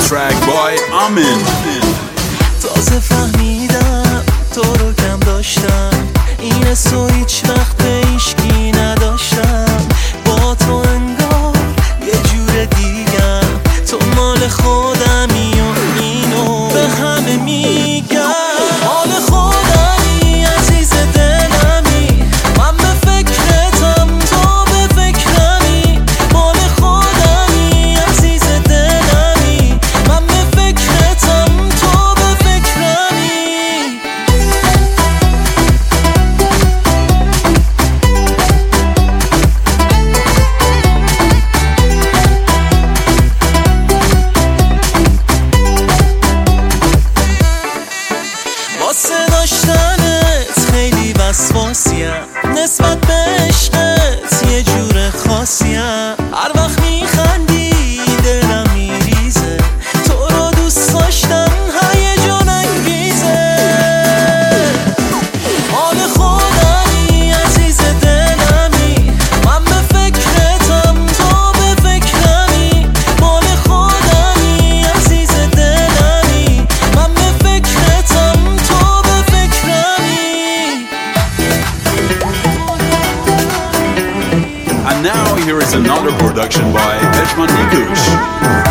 track by Amin. تازه فهمیدم تو رو کم داشتم، این حسو هیچ وقت به هیچکی نداشتم. با تو انگار یه جور دیگم، تو مال خودمی و اینو به همه میگم. مال خودمی عزیز دلمی، من به فکرتم تو به فکرمی. مال خودمی عزیز دلمی، من به فکرتم تو به فکرمی. واسه داشتنت خیلی وسواسیم، نسبت به عشقت یه جور خاصیم. هر وقت میخندی دلم میریزه، تو رو دوست داشتم هیجان انگیزه. مال خودمی عزیز دلمی، من به فکرتم تو به فکرمی. مال خودمی عزیز دلمی، من به فکرتم تو به فکرمی. And now here is another production by Ejman Nikush.